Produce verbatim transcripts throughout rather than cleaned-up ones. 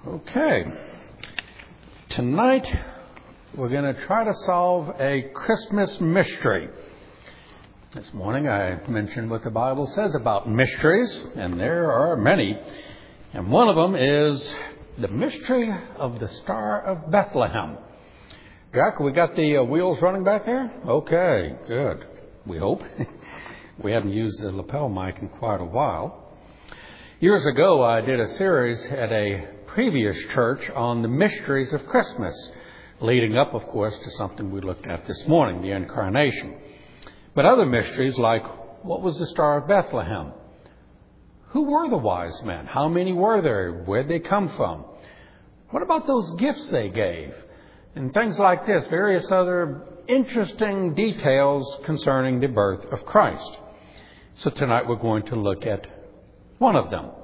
Okay. Tonight we're going to try to solve a Christmas mystery. This morning I mentioned what the Bible says about mysteries, and there are many. And one of them is the mystery of the Star of Bethlehem. Jack, we got the uh, wheels running back there? Okay, good. We hope. We haven't used the lapel mic in quite a while. Years ago, I did a series at a previous church on the mysteries of Christmas, leading up, of course, to something we looked at this morning, the Incarnation. But other mysteries like, what was the Star of Bethlehem? Who were the wise men? How many were there? Where'd they come from? What about those gifts they gave? And things like this, various other interesting details concerning the birth of Christ. So tonight we're going to look at one of them.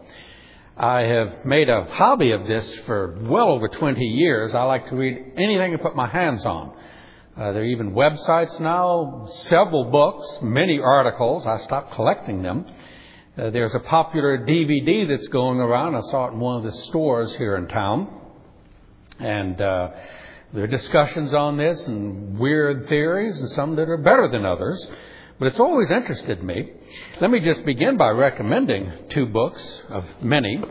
I have made a hobby of this for well over twenty years. I like to read anything I put my hands on. Uh, there are even websites now, several books, many articles. I stopped collecting them. Uh, there's a popular D V D that's going around. I saw it in one of the stores here in town. And uh, there are discussions on this and weird theories and some that are better than others. But it's always interested me. Let me just begin by recommending two books of many.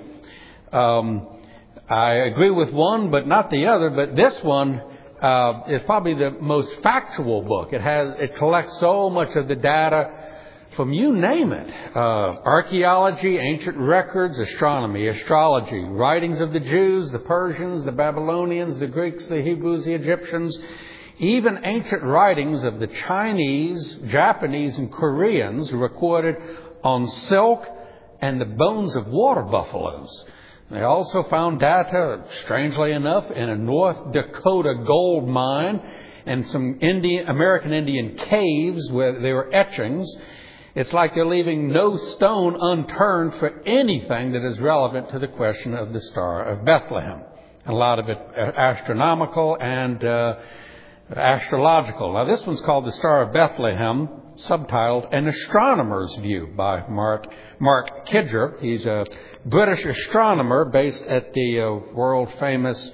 Um, I agree with one, but not the other. But this one uh, is probably the most factual book. It has it collects so much of the data from you name it. Uh, archaeology, ancient records, astronomy, astrology, writings of the Jews, the Persians, the Babylonians, the Greeks, the Hebrews, the Egyptians, even ancient writings of the Chinese, Japanese, and Koreans recorded on silk and the bones of water buffaloes. They also found data, strangely enough, in a North Dakota gold mine and some Indian, American Indian caves where there were etchings. It's like they're leaving no stone unturned for anything that is relevant to the question of the Star of Bethlehem. A lot of it astronomical and uh, astrological. Now, this one's called The Star of Bethlehem, subtitled An Astronomer's View by Mark, Mark Kidger. He's a British astronomer based at the uh, world-famous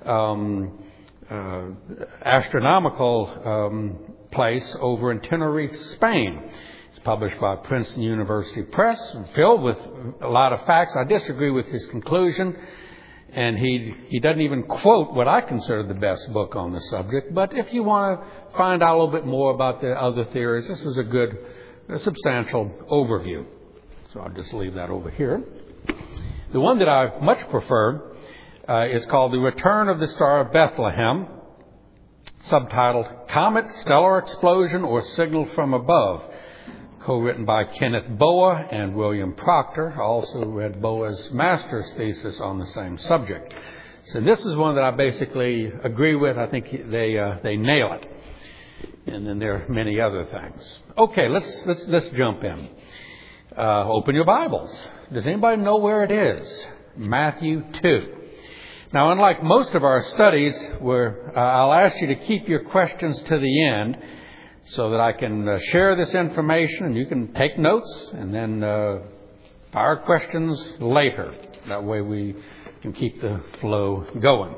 um, uh, astronomical um, place over in Tenerife, Spain. It's published by Princeton University Press, filled with a lot of facts. I disagree with his conclusion. And he he doesn't even quote what I consider the best book on the subject. But if you want to find out a little bit more about the other theories, this is a good, a substantial overview. So I'll just leave that over here. The one that I much prefer uh, is called The Return of the Star of Bethlehem, subtitled Comet, Stellar Explosion, or Signal from Above, co-written by Kenneth Boa and William Proctor. I also read Boa's master's thesis on the same subject. So this is one that I basically agree with. I think they uh, they nail it. And then there are many other things. Okay, let's let's let's jump in. Uh, open your Bibles. Does anybody know where it is? Matthew two. Now, unlike most of our studies, where uh, I'll ask you to keep your questions to the end, so that I can uh, share this information and you can take notes and then uh, fire questions later. That way we can keep the flow going.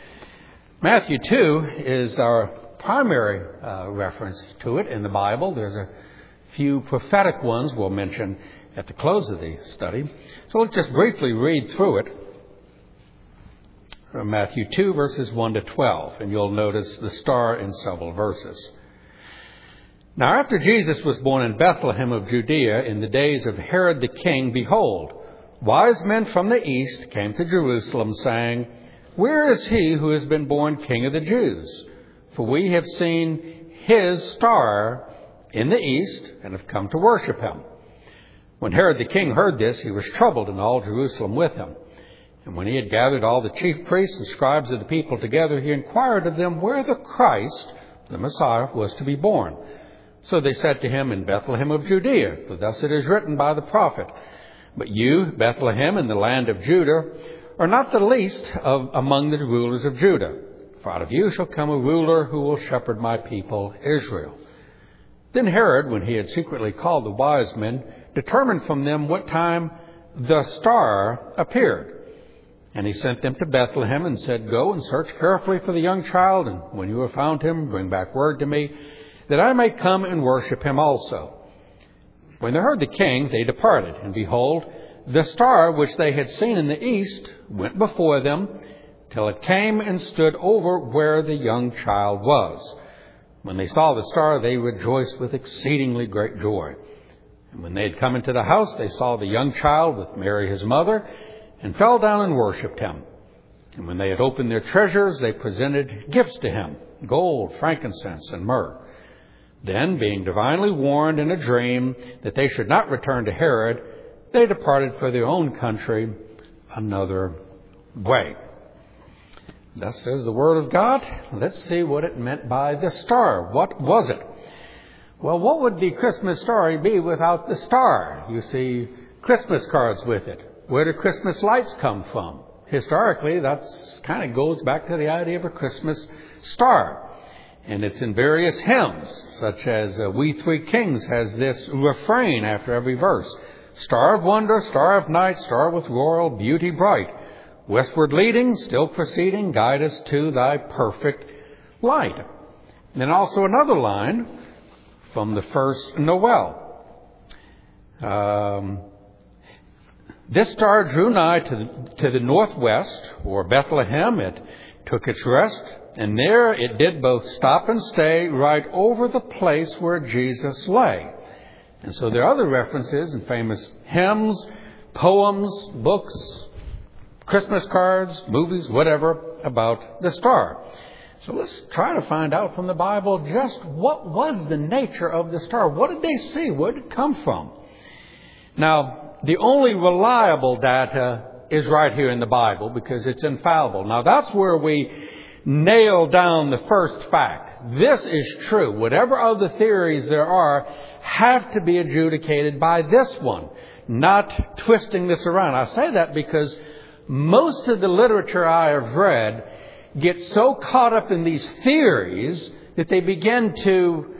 Matthew two is our primary uh, reference to it in the Bible. There's a few prophetic ones we'll mention at the close of the study. So let's just briefly read through it. From Matthew two, verses one to twelve. And you'll notice the star in several verses. Now, after Jesus was born in Bethlehem of Judea in the days of Herod the king, behold, wise men from the east came to Jerusalem, saying, Where is he who has been born King of the Jews? For we have seen his star in the east and have come to worship him. When Herod the king heard this, he was troubled, and all Jerusalem with him. And when he had gathered all the chief priests and scribes of the people together, he inquired of them where the Christ, the Messiah, was to be born. So they said to him, In Bethlehem of Judea, for thus it is written by the prophet, But you, Bethlehem, in the land of Judah, are not the least of among the rulers of Judah. For out of you shall come a ruler who will shepherd my people Israel. Then Herod, when he had secretly called the wise men, determined from them what time the star appeared. And he sent them to Bethlehem and said, "Go and search carefully for the young child, and when you have found him, bring back word to me, that I may come and worship him also." When they heard the king, they departed, and behold, the star which they had seen in the east went before them, till it came and stood over where the young child was. When they saw the star, they rejoiced with exceedingly great joy. And when they had come into the house, they saw the young child with Mary his mother, and fell down and worshipped him. And when they had opened their treasures, they presented gifts to him, gold, frankincense, and myrrh. Then, being divinely warned in a dream that they should not return to Herod, they departed for their own country another way. Thus says the Word of God. Let's see what it meant by the star. What was it? Well, what would the Christmas story be without the star? You see Christmas cards with it. Where do Christmas lights come from? Historically, that's kind of goes back to the idea of a Christmas star. And it's in various hymns, such as uh, We Three Kings has this refrain after every verse. Star of wonder, star of night, star with royal beauty bright. Westward leading, still proceeding, guide us to thy perfect light. And then also another line from the first Noel. Um, this star drew nigh to the, to the northwest, or Bethlehem. It took its rest, and there it did both stop and stay right over the place where Jesus lay. And so there are other references in famous hymns, poems, books, Christmas cards, movies, whatever, about the star. So let's try to find out from the Bible just what was the nature of the star. What did they see? Where did it come from? Now, the only reliable data is right here in the Bible because it's infallible. Now, that's where we nail down the first fact. This is true. Whatever other theories there are have to be adjudicated by this one, not twisting this around. I say that because most of the literature I have read gets so caught up in these theories that they begin to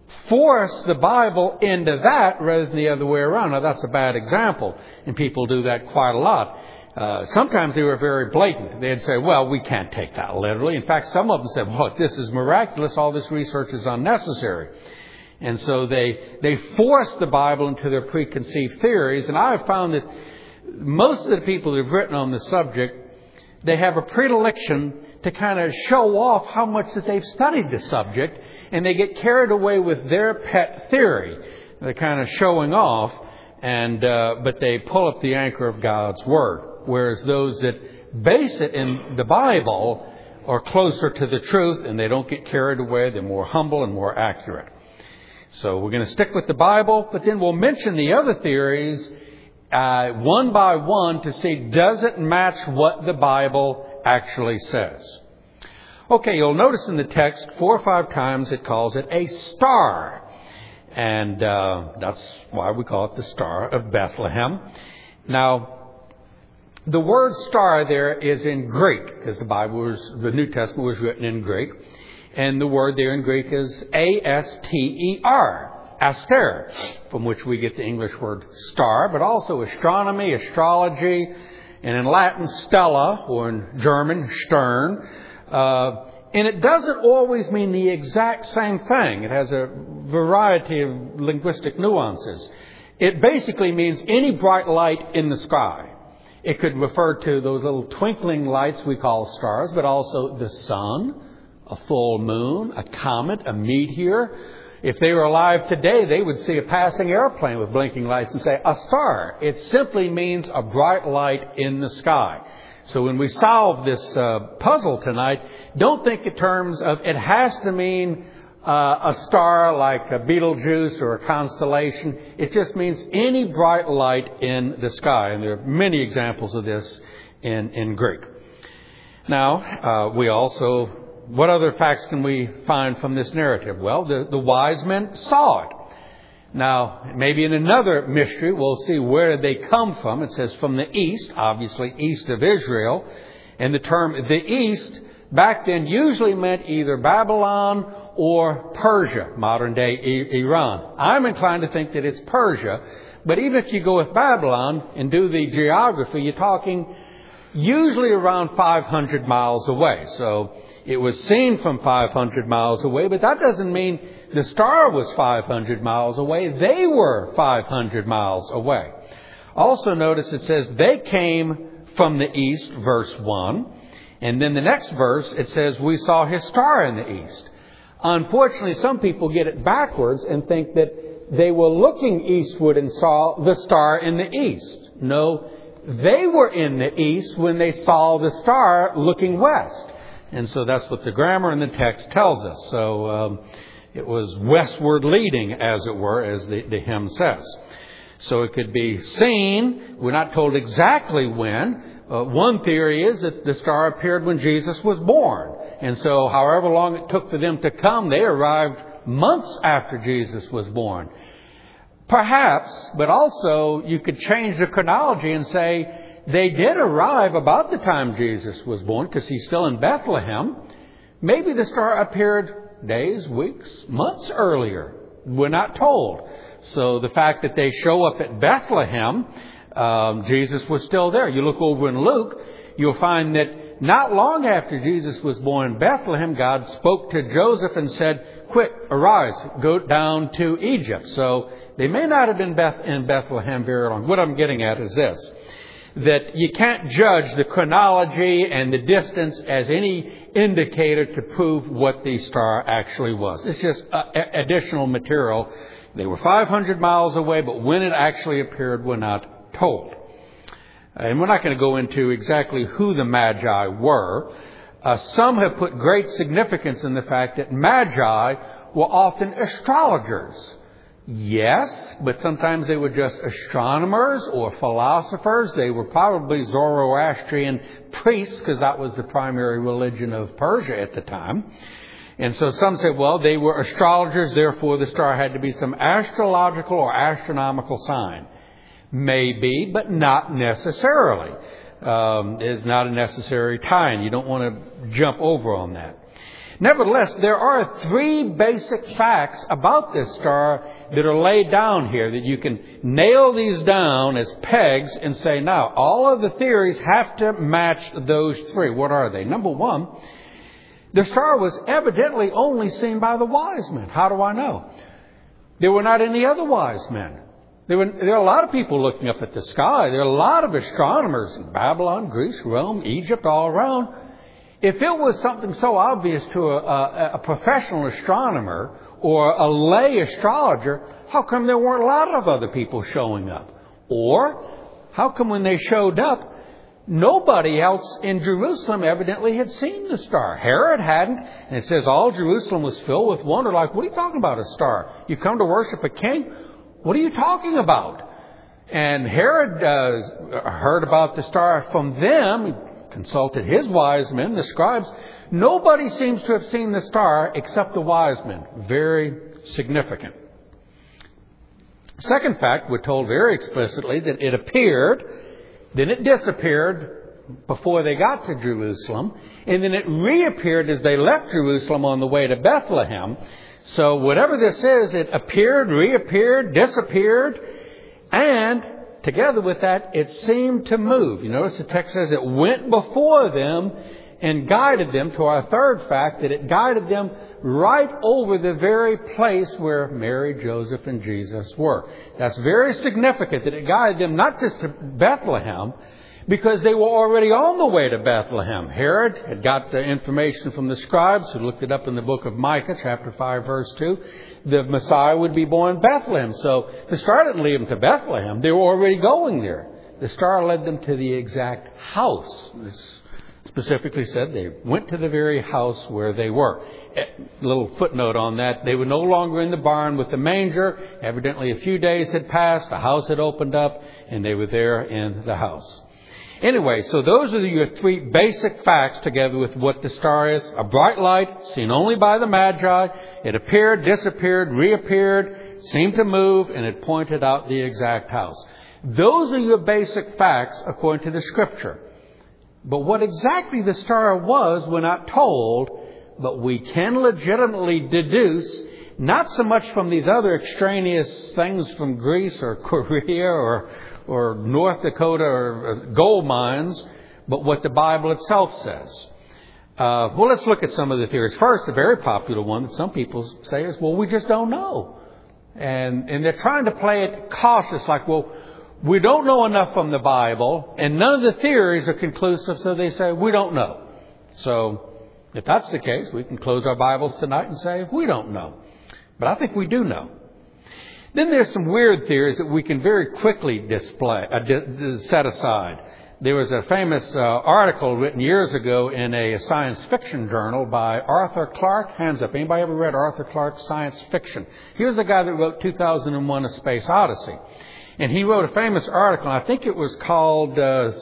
force the Bible into that rather than the other way around. Now, that's a bad example, and people do that quite a lot. Uh, sometimes they were very blatant. They'd say, well, we can't take that literally. In fact, some of them said, well, this is miraculous. All this research is unnecessary. And so they they forced the Bible into their preconceived theories. And I have found that most of the people who've written on the subject, they have a predilection to kind of show off how much that they've studied the subject, and they get carried away with their pet theory. They're kind of showing off, and uh, but they pull up the anchor of God's Word. Whereas those that base it in the Bible are closer to the truth, and they don't get carried away. They're more humble and more accurate. So we're going to stick with the Bible, but then we'll mention the other theories uh, one by one to see, does it match what the Bible actually says? Okay, you'll notice in the text four or five times it calls it a star. And uh, that's why we call it the Star of Bethlehem. Now, the word star there is in Greek, because the Bible was, the New Testament was written in Greek. And the word there in Greek is A S T E R, aster, from which we get the English word star, but also astronomy, astrology, and in Latin, stella, or in German, Stern. Uh, and it doesn't always mean the exact same thing. It has a variety of linguistic nuances. It basically means any bright light in the sky. It could refer to those little twinkling lights we call stars, but also the sun, a full moon, a comet, a meteor. If they were alive today, they would see a passing airplane with blinking lights and say, a star. It simply means a bright light in the sky. So when we solve this uh, puzzle tonight, don't think in terms of it has to mean uh, a star like a Betelgeuse or a constellation. It just means any bright light in the sky. And there are many examples of this in, in Greek. Now, uh, we also, what other facts can we find from this narrative? Well, the, the wise men saw it. Now, maybe in another mystery, we'll see where they come from. It says from the east, obviously east of Israel. And the term the east back then usually meant either Babylon or Persia, modern day Iran. I'm inclined to think that it's Persia. But even if you go with Babylon and do the geography, you're talking usually around five hundred miles away. So it was seen from five hundred miles away, but that doesn't mean the star was five hundred miles away. They were five hundred miles away. Also notice it says they came from the east, verse one. And then the next verse, it says, we saw his star in the east. Unfortunately, some people get it backwards and think that they were looking eastward and saw the star in the east. No, they were in the east when they saw the star looking west. And so that's what the grammar in the text tells us. So um, it was westward leading, as it were, as the, the hymn says. So it could be seen. We're not told exactly when. Uh, one theory is that the star appeared when Jesus was born. And so however long it took for them to come, they arrived months after Jesus was born. Perhaps, but also you could change the chronology and say they did arrive about the time Jesus was born because he's still in Bethlehem. Maybe the star appeared days, weeks, months earlier. We're not told. So the fact that they show up at Bethlehem, um, Jesus was still there. You look over in Luke, you'll find that not long after Jesus was born in Bethlehem, God spoke to Joseph and said, quick, arise, go down to Egypt. So they may not have been Beth- in Bethlehem very long. What I'm getting at is this, that you can't judge the chronology and the distance as any indicator to prove what the star actually was. It's just uh, additional material. They were five hundred miles away, but when it actually appeared, we're not told. And we're not going to go into exactly who the Magi were. Uh, some have put great significance in the fact that Magi were often astrologers. Yes, but sometimes they were just astronomers or philosophers. They were probably Zoroastrian priests because that was the primary religion of Persia at the time. And so some say, well, they were astrologers, therefore the star had to be some astrological or astronomical sign. Maybe, but not necessarily. Um, is not a necessary tie-in. You don't want to jump over on that. Nevertheless, there are three basic facts about this star that are laid down here that you can nail these down as pegs and say, now, all of the theories have to match those three. What are they? Number one, the star was evidently only seen by the wise men. How do I know? There were not any other wise men. There were, there are a lot of people looking up at the sky. There are a lot of astronomers in Babylon, Greece, Rome, Egypt, all around. If it was something so obvious to a, a, a professional astronomer or a lay astrologer, how come there weren't a lot of other people showing up? Or how come when they showed up, nobody else in Jerusalem evidently had seen the star? Herod hadn't. And it says all Jerusalem was filled with wonder. Like, what are you talking about, a star? You come to worship a king? What are you talking about? And Herod uh, heard about the star from them. He consulted his wise men, the scribes. Nobody seems to have seen the star except the wise men. Very significant. Second fact, we're told very explicitly that it appeared, then it disappeared before they got to Jerusalem, and then it reappeared as they left Jerusalem on the way to Bethlehem. So whatever this is, it appeared, reappeared, disappeared, and together with that, it seemed to move. You notice the text says it went before them and guided them, to our third fact, that it guided them right over the very place where Mary, Joseph, and Jesus were. That's very significant that it guided them not just to Bethlehem, because they were already on the way to Bethlehem. Herod had got the information from the scribes who looked it up in the book of Micah, chapter five, verse two. The Messiah would be born in Bethlehem. So the star didn't lead them to Bethlehem. They were already going there. The star led them to the exact house. It's specifically said they went to the very house where they were. A little footnote on that. They were no longer in the barn with the manger. Evidently a few days had passed. The house had opened up and they were there in the house. Anyway, so those are your three basic facts together with what the star is. A bright light, seen only by the Magi. It appeared, disappeared, reappeared, seemed to move, and it pointed out the exact house. Those are your basic facts according to the Scripture. But what exactly the star was, we're not told, but we can legitimately deduce, not so much from these other extraneous things from Greece or Korea or or North Dakota or gold mines, but what the Bible itself says. Uh, well, let's look at some of the theories. First, a very popular one that some people say is, well, we just don't know. And, and they're trying to play it cautious, like, well, we don't know enough from the Bible, and none of the theories are conclusive, so they say, we don't know. So, if that's the case, we can close our Bibles tonight and say, we don't know. But I think we do know. Then there's some weird theories that we can very quickly display, uh, d- d- set aside. There was a famous uh, article written years ago in a science fiction journal by Arthur Clarke. Hands up. Anybody ever read Arthur Clarke's science fiction? He was the guy that wrote two thousand one A Space Odyssey. And he wrote a famous article, I think it was called uh,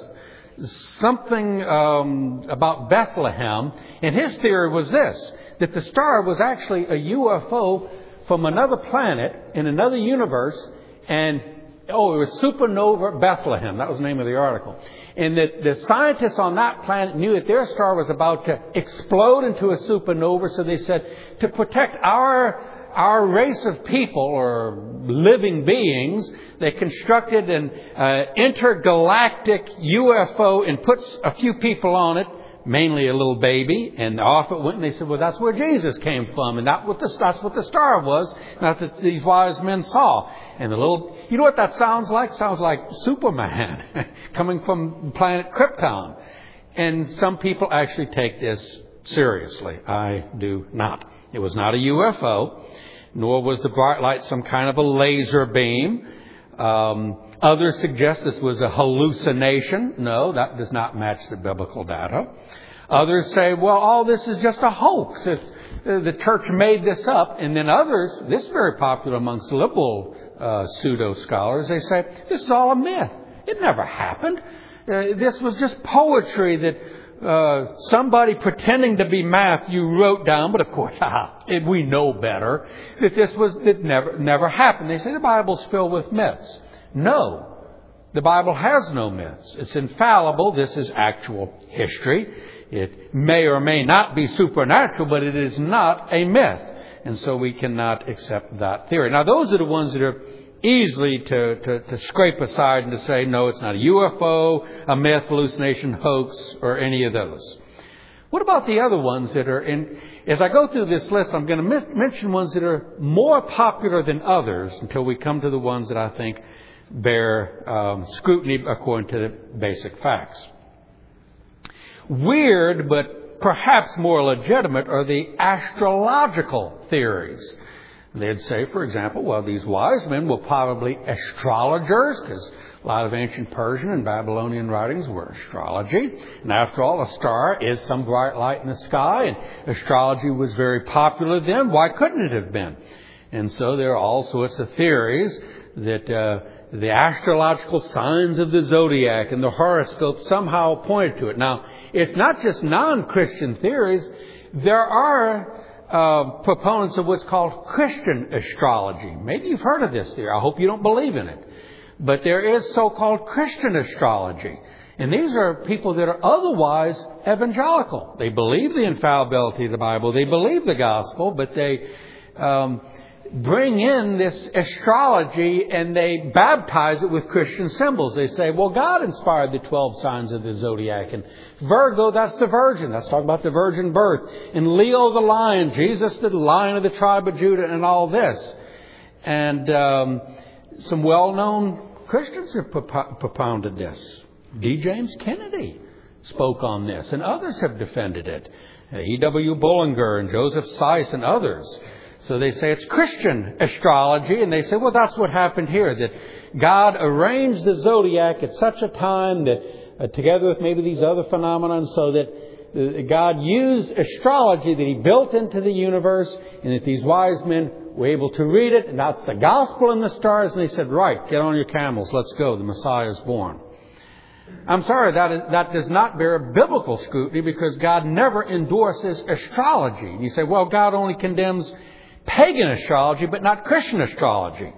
something um, about Bethlehem. And his theory was this, that the star was actually a U F O from another planet in another universe, and oh, it was Supernova Bethlehem. That was the name of the article. And that the scientists on that planet knew that their star was about to explode into a supernova. So they said, to protect our our race of people or living beings, they constructed an uh, intergalactic U F O and put a few people on it, mainly a little baby, and off it went, and they said, well, that's where Jesus came from, and that what the, that's what the star was, not that these wise men saw. And the little, you know what that sounds like? Sounds like Superman coming from planet Krypton. And some people actually take this seriously. I do not. It was not a U F O, nor was the bright light some kind of a laser beam. Um, others suggest this was a hallucination. No, that does not match the biblical data. Others say, well, all this is just a hoax. If the church made this up. And then others, this is very popular amongst liberal uh, pseudo-scholars, they say, this is all a myth. It never happened. Uh, this was just poetry that uh, somebody pretending to be Matthew wrote down. But of course, we know better that this was it never never happened. They say the Bible's filled with myths. No, the Bible has no myths. It's infallible. This is actual history. It may or may not be supernatural, but it is not a myth. And so we cannot accept that theory. Now, those are the ones that are easily to, to, to scrape aside and to say, no, it's not a U F O, a myth, hallucination, hoax, or any of those. What about the other ones that are in... As I go through this list, I'm going to mention ones that are more popular than others until we come to the ones that I think bear um, scrutiny according to the basic facts. Weird, but perhaps more legitimate, are the astrological theories. They'd say, for example, well, these wise men were probably astrologers, because a lot of ancient Persian and Babylonian writings were astrology. And after all, a star is some bright light in the sky, and astrology was very popular then. Why couldn't it have been? And so there are all sorts of theories that uh, the astrological signs of the zodiac and the horoscope somehow pointed to it. Now, it's not just non-Christian theories. There are uh, proponents of what's called Christian astrology. Maybe you've heard of this theory. I hope you don't believe in it. But there is so-called Christian astrology. And these are people that are otherwise evangelical. They believe the infallibility of the Bible. They believe the gospel, but they um, bring in this astrology and they baptize it with Christian symbols. They say, well, God inspired the twelve signs of the zodiac. And Virgo, that's the virgin. That's talking about the virgin birth. And Leo, the lion. Jesus, the lion of the tribe of Judah, and all this. And um, some well-known Christians have propounded this. D. James Kennedy spoke on this, and others have defended it. E. W. Bullinger and Joseph Seiss and others. So they say it's Christian astrology, and they say, well, that's what happened here, that God arranged the zodiac at such a time that, uh, together with maybe these other phenomena, so that uh, God used astrology that He built into the universe, and that these wise men were able to read it, and that's the gospel in the stars, and they said, right, get on your camels, let's go, the Messiah is born. I'm sorry, that is, that does not bear biblical scrutiny, because God never endorses astrology. You say, well, God only condemns pagan astrology, but not Christian astrology.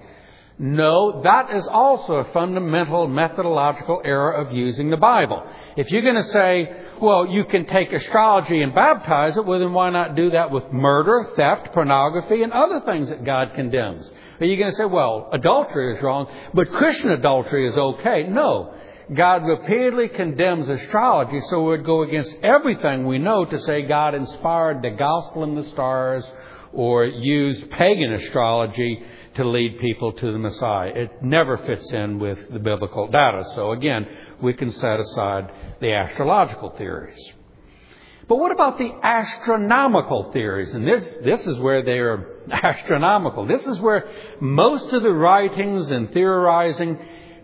No, that is also a fundamental methodological error of using the Bible. If you're going to say, well, you can take astrology and baptize it, well, then why not do that with murder, theft, pornography, and other things that God condemns? Are you going to say, well, adultery is wrong, but Christian adultery is okay? No. God repeatedly condemns astrology, so it would go against everything we know to say God inspired the gospel in the stars or used pagan astrology to lead people to the Messiah. It never fits in with the biblical data. So again, we can set aside the astrological theories. But what about the astronomical theories? And this, this is where they are astronomical. This is where most of the writings and theorizing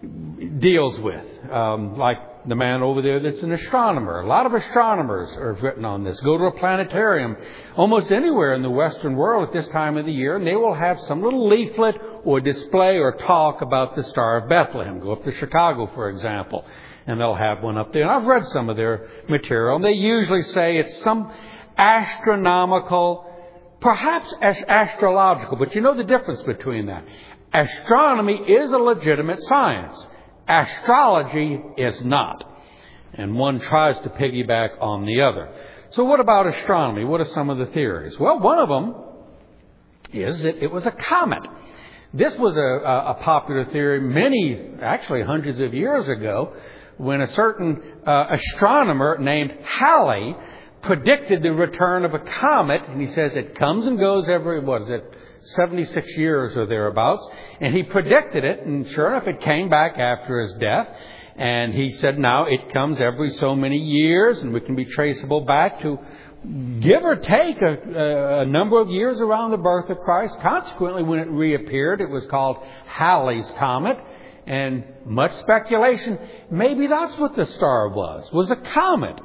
deals with. Um, like the man over there that's an astronomer. A lot of astronomers have written on this. Go to a planetarium almost anywhere in the Western world at this time of the year, and they will have some little leaflet or display or talk about the Star of Bethlehem. Go up to Chicago, for example, and they'll have one up there. And I've read some of their material, and they usually say it's some astronomical, perhaps astrological, but you know the difference between that. Astronomy is a legitimate science. Astrology is not. And one tries to piggyback on the other. So what about astronomy? What are some of the theories? Well, one of them is that it was a comet. This was a, a popular theory many, actually hundreds of years ago, when a certain uh, astronomer named Halley predicted the return of a comet. And he says it comes and goes every, what is it, seventy-six years or thereabouts. And he predicted it, and sure enough, it came back after his death. And he said now it comes every so many years, and we can be traceable back to give or take a, a number of years around the birth of Christ. Consequently, when it reappeared, it was called Halley's Comet. And much speculation, maybe that's what the star was, was a comet.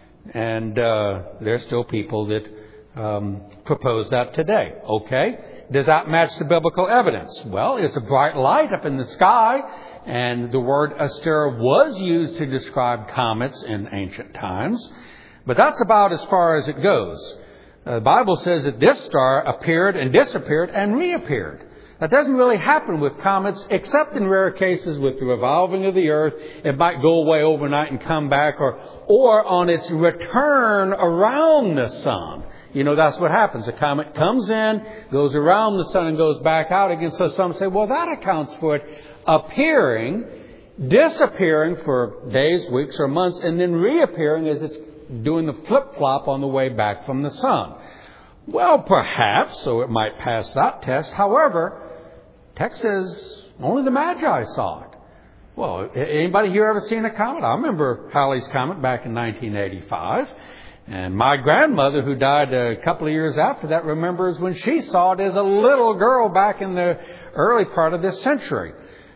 And uh, there's still people that um, propose that today. Okay, does that match the biblical evidence? Well, it's a bright light up in the sky, and the word astera was used to describe comets in ancient times. But that's about as far as it goes. Uh, the Bible says that this star appeared and disappeared and reappeared. That doesn't really happen with comets, except in rare cases with the revolving of the earth. It might go away overnight and come back, or or on its return around the sun. You know, that's what happens. A comet comes in, goes around the sun, and goes back out again. So some say, well, that accounts for it appearing, disappearing for days, weeks, or months, and then reappearing as it's doing the flip-flop on the way back from the sun. Well, perhaps, so it might pass that test. However, text says only the Magi saw it. Well, anybody here ever seen a comet? I remember Halley's Comet back in nineteen eighty-five. And my grandmother, who died a couple of years after that, remembers when she saw it as a little girl back in the early part of this century.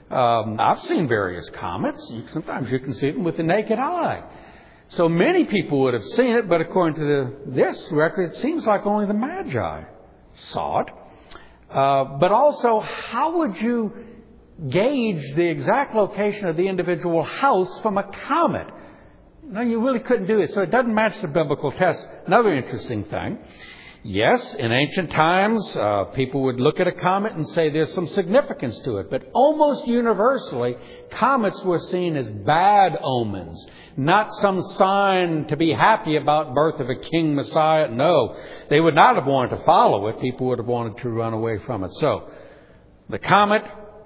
Um, I've seen various comets. You, sometimes you can see them with the naked eye. So many people would have seen it, but according to the, this record, it seems like only the Magi saw it. Uh, but also, how would you gauge the exact location of the individual house from a comet? No, you really couldn't do it. So it doesn't match the biblical test. Another interesting thing. Yes, in ancient times, uh, people would look at a comet and say there's some significance to it. But almost universally, comets were seen as bad omens, not some sign to be happy about birth of a king Messiah. No, they would not have wanted to follow it. People would have wanted to run away from it. So, the comet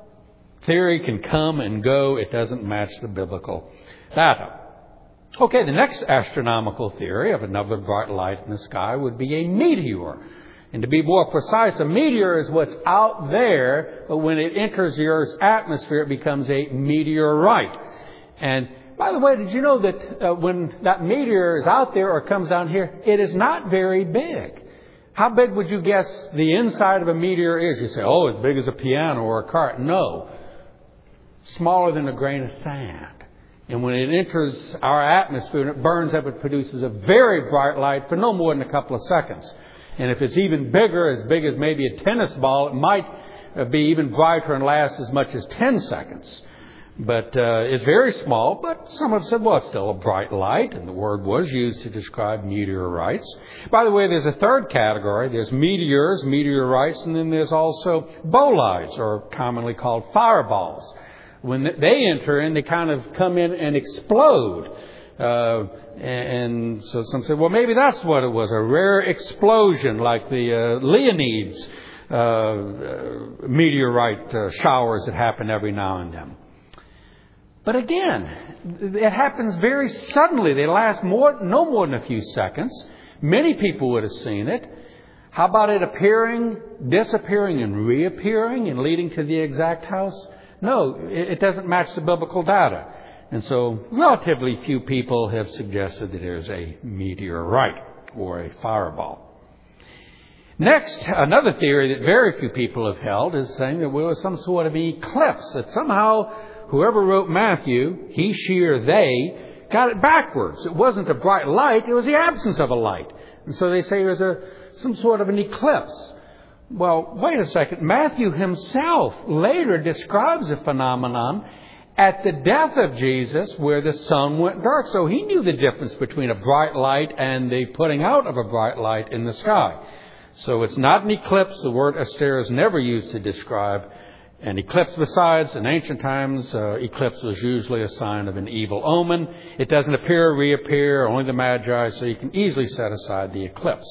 theory can come and go. It doesn't match the biblical data. Okay, the next astronomical theory of another bright light in the sky would be a meteor. And to be more precise, a meteor is what's out there, but when it enters the Earth's atmosphere, it becomes a meteorite. And by the way, did you know that uh, when that meteor is out there or comes down here, it is not very big? How big would you guess the inside of a meteor is? You say, oh, as big as a piano or a cart. No. Smaller than a grain of sand. And when it enters our atmosphere and it burns up, it produces a very bright light for no more than a couple of seconds. And if it's even bigger, as big as maybe a tennis ball, it might be even brighter and last as much as ten seconds. But uh, it's very small, but some have said, well, it's still a bright light, and the word was used to describe meteorites. By the way, there's a third category. There's meteors, meteorites, and then there's also bolides, or commonly called fireballs. When they enter in, they kind of come in and explode. Uh, and so some say, well, maybe that's what it was, a rare explosion like the uh, Leonids uh, uh, meteorite uh, showers that happen every now and then. But again, it happens very suddenly. They last more, no more than a few seconds. Many people would have seen it. How about it appearing, disappearing, and reappearing and leading to the exact house? No, it doesn't match the biblical data. And so relatively few people have suggested that there's a meteorite or a fireball. Next, another theory that very few people have held is saying that there was some sort of eclipse, that somehow whoever wrote Matthew, he, she, or they, got it backwards. It wasn't a bright light, it was the absence of a light. And so they say there's a some sort of an eclipse. Well, wait a second. Matthew himself later describes a phenomenon at the death of Jesus where the sun went dark. So he knew the difference between a bright light and the putting out of a bright light in the sky. So it's not an eclipse. The word aster is never used to describe an eclipse. Besides, in ancient times, uh, eclipse was usually a sign of an evil omen. It doesn't appear or reappear, only the Magi, so you can easily set aside the eclipse.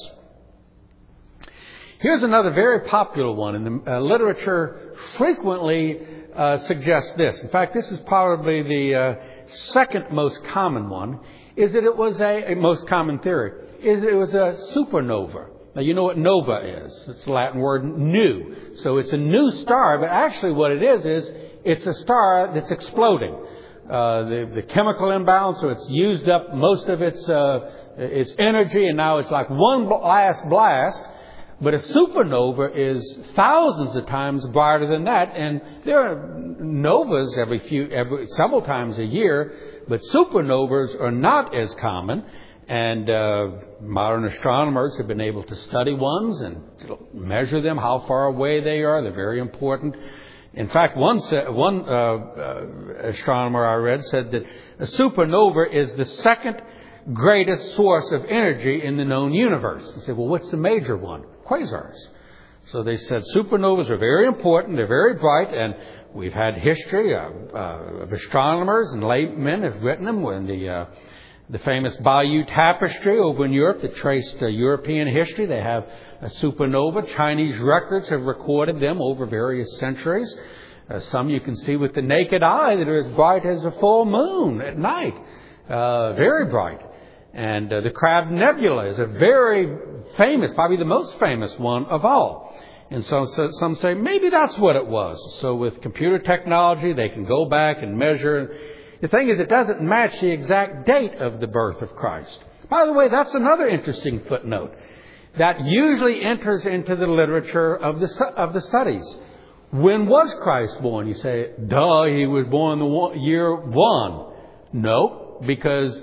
Here's another very popular one, and the uh, literature frequently uh, suggests this. In fact, this is probably the uh, second most common one, is that it was a, a most common theory, is that it was a supernova. Now, you know what nova is. It's the Latin word new. So it's a new star, but actually what it is, is it's a star that's exploding. Uh, the, the chemical imbalance, so it's used up most of its, uh, its energy, and now it's like one last blast. But a supernova is thousands of times brighter than that, and there are novas every few, every, several times a year, but supernovas are not as common. And uh, modern astronomers have been able to study ones and measure them, how far away they are. They're very important. In fact, one one uh, uh, astronomer I read said that a supernova is the second greatest source of energy in the known universe. He said, well, what's the major one? Quasars. So they said supernovas are very important. They're very bright, and we've had history uh, uh, of astronomers and laymen have written them when the uh, the famous Bayeux Tapestry over in Europe that traced uh, European history. They have a supernova. Chinese records have recorded them over various centuries. Uh, some you can see with the naked eye that are as bright as a full moon at night. Uh, very bright. And uh, the Crab Nebula is a very famous, probably the most famous one of all. And so, so some say maybe that's what it was. So with computer technology, they can go back and measure. The thing is, it doesn't match the exact date of the birth of Christ. By the way, that's another interesting footnote that usually enters into the literature of the of the studies. When was Christ born? You say, duh, he was born the one, year one. No, because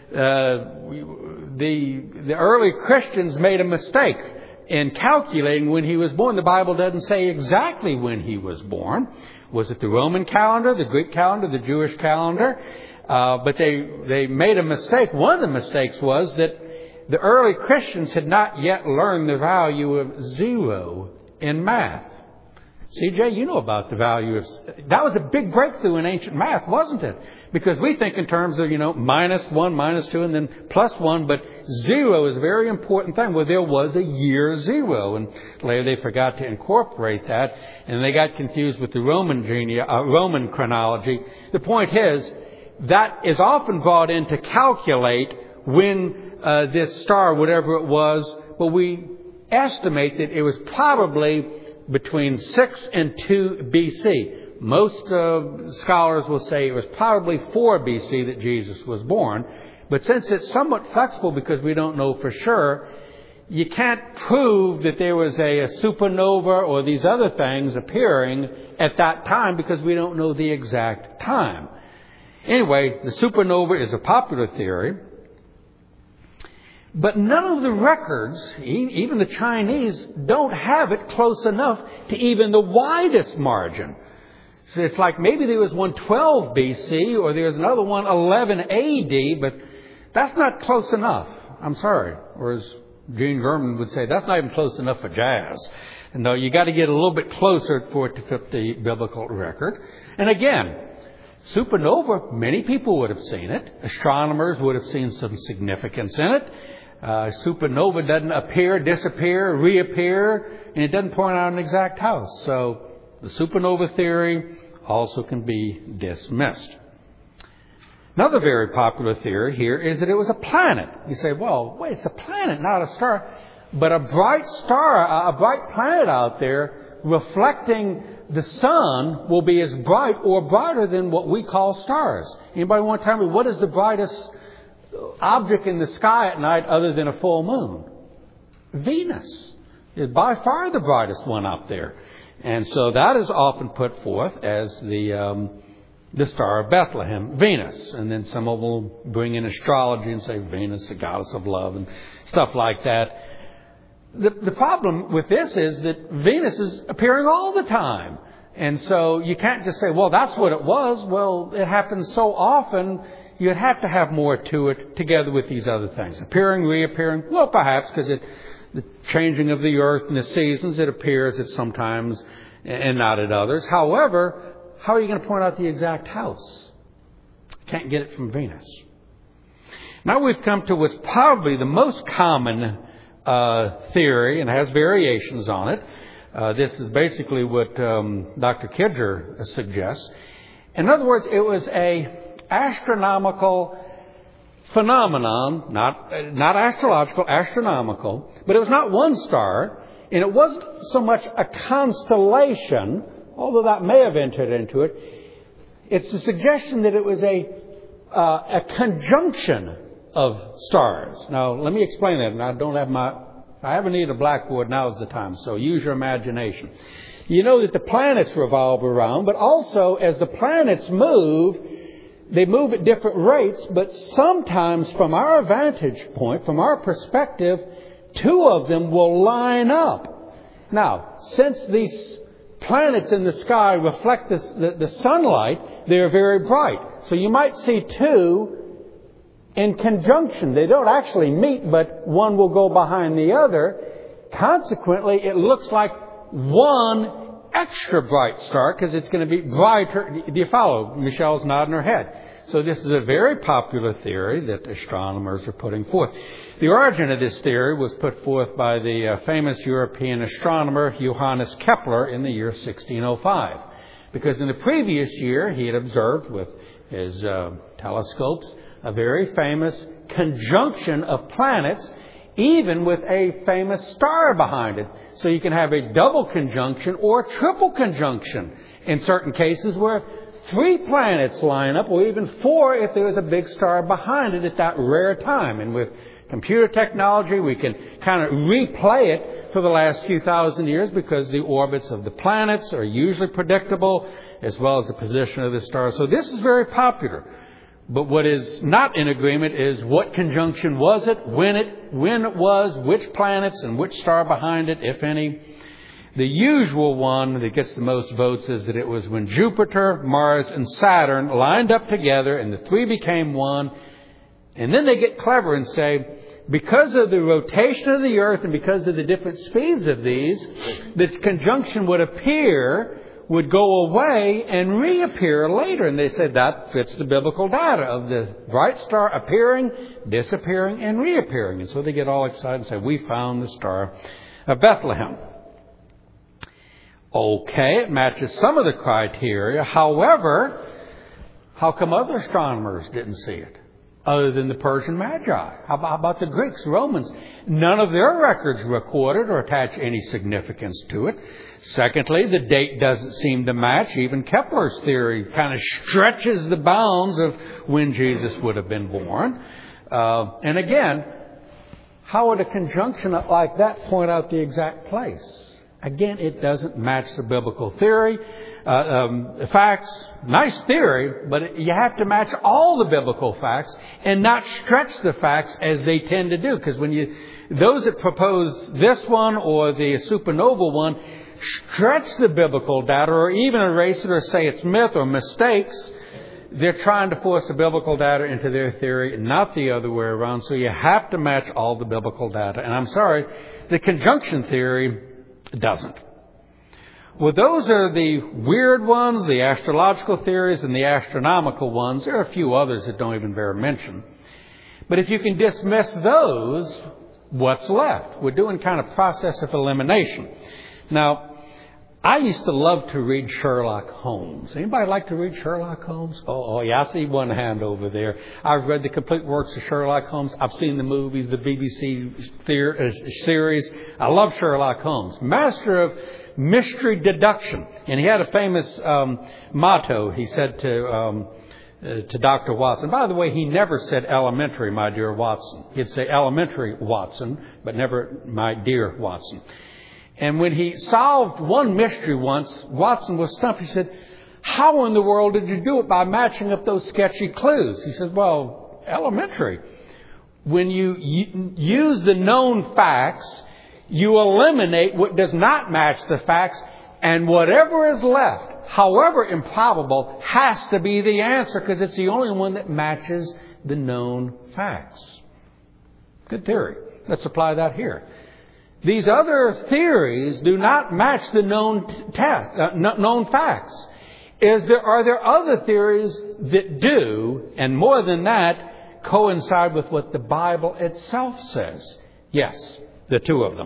uh, the the early Christians made a mistake in calculating when he was born. The Bible doesn't say exactly when he was born. Was it the Roman calendar, the Greek calendar, the Jewish calendar? Uh, but they, they made a mistake. One of the mistakes was that the early Christians had not yet learned the value of zero in math. C J, you know about the value of... That was a big breakthrough in ancient math, wasn't it? Because we think in terms of, you know, minus one, minus two, and then plus one. But zero is a very important thing. Well, there was a year zero. And later they forgot to incorporate that. And they got confused with the Roman gene- uh, Roman chronology. The point is, that is often brought in to calculate when uh, this star, whatever it was, well, we estimate that it was probably between six and two B C. Most uh, scholars will say it was probably four B C that Jesus was born. But since it's somewhat flexible because we don't know for sure, you can't prove that there was a, a supernova or these other things appearing at that time because we don't know the exact time. Anyway, the supernova is a popular theory. But none of the records, even the Chinese, don't have it close enough to even the widest margin. So it's like maybe there was one twelve B C or there's another one eleven A D, but that's not close enough. I'm sorry. Or as Gene German would say, that's not even close enough for jazz. No, you got to get a little bit closer for it to fit the biblical record. And again, supernova, many people would have seen it. Astronomers would have seen some significance in it. Uh, supernova doesn't appear, disappear, reappear, and it doesn't point out an exact house. So the supernova theory also can be dismissed. Another very popular theory here is that it was a planet. You say, well, wait, it's a planet, not a star. But a bright star, a bright planet out there reflecting the sun will be as bright or brighter than what we call stars. Anybody want to tell me what is the brightest object in the sky at night other than a full moon? Venus is by far the brightest one up there. And so that is often put forth as the um, the star of Bethlehem, Venus. And then some of them will bring in astrology and say Venus, the goddess of love and stuff like that. The, the problem with this is that Venus is appearing all the time. And so you can't just say, well, that's what it was. Well, it happens so often, you'd have to have more to it together with these other things. Appearing, reappearing, well, perhaps because it, the changing of the earth and the seasons, it appears at some times and not at others. However, how are you going to point out the exact house? Can't get it from Venus. Now we've come to what's probably the most common uh, theory and has variations on it. Uh, this is basically what um, Doctor Kidger suggests. In other words, it was a astronomical phenomenon, not not astrological, astronomical, but it was not one star, and it wasn't so much a constellation, although that may have entered into it. It's the suggestion that it was a uh, a conjunction of stars. Now, let me explain that. And I don't have my, I haven't needed a blackboard. Now is the time. So use your imagination. You know that the planets revolve around, but also as the planets move, they move at different rates. But sometimes, from our vantage point, from our perspective, two of them will line up. Now, since these planets in the sky reflect the, the, the sunlight, they're very bright. So you might see two in conjunction. They don't actually meet, but one will go behind the other. Consequently, it looks like one extra bright star because it's going to be brighter. Do you follow? Michelle's nodding her head. So this is a very popular theory that astronomers are putting forth. The origin of this theory was put forth by the uh, famous European astronomer Johannes Kepler in the year sixteen oh five. Because in the previous year, he had observed with his uh, telescopes a very famous conjunction of planets, even with a famous star behind it. So you can have a double conjunction or triple conjunction in certain cases where three planets line up, or even four if there is a big star behind it at that rare time. And with computer technology, we can kind of replay it for the last few thousand years because the orbits of the planets are usually predictable, as well as the position of the stars. So this is very popular. But what is not in agreement is what conjunction was it, when it, when it was, which planets and which star behind it, if any. The usual one that gets the most votes is that it was when Jupiter, Mars, and Saturn lined up together and the three became one. And then they get clever and say, because of the rotation of the earth and because of the different speeds of these, the conjunction would appear, would go away and reappear later. And they said that fits the biblical data of the bright star appearing, disappearing, and reappearing. And so they get all excited and say, we found the star of Bethlehem. Okay, it matches some of the criteria. However, how come other astronomers didn't see it? Other than the Persian Magi. How about the Greeks, Romans? None of their records recorded or attach any significance to it. Secondly, the date doesn't seem to match. Even Kepler's theory kind of stretches the bounds of when Jesus would have been born. Uh, and again, how would a conjunction like that point out the exact place? Again, it doesn't match the biblical theory. Uh, um, the facts, nice theory, but you have to match all the biblical facts and not stretch the facts as they tend to do. Because when you, those that propose this one or the supernova one stretch the biblical data or even erase it or say it's myth or mistakes, they're trying to force the biblical data into their theory, not the other way around. So you have to match all the biblical data. And I'm sorry, the conjunction theory doesn't. Well, those are the weird ones, the astrological theories and the astronomical ones. There are a few others that don't even bear mention. But if you can dismiss those, what's left? We're doing kind of process of elimination. Now, I used to love to read Sherlock Holmes. Anybody like to read Sherlock Holmes? Oh, oh, yeah, I see one hand over there. I've read the complete works of Sherlock Holmes. I've seen the movies, the B B C theor- uh, series. I love Sherlock Holmes. Master of mystery deduction. And he had a famous um, motto. He said to um, uh, to Doctor Watson. By the way, he never said elementary, my dear Watson. He'd say elementary, Watson, but never my dear Watson. And when he solved one mystery once, Watson was stumped. He said, how in the world did you do it by matching up those sketchy clues? He said, well, elementary. When you use the known facts, you eliminate what does not match the facts, and whatever is left, however improbable, has to be the answer because it's the only one that matches the known facts. Good theory. Let's apply that here. These other theories do not match the known te- uh, known facts. Is there, are there other theories that do, and more than that, coincide with what the Bible itself says? Yes, the two of them.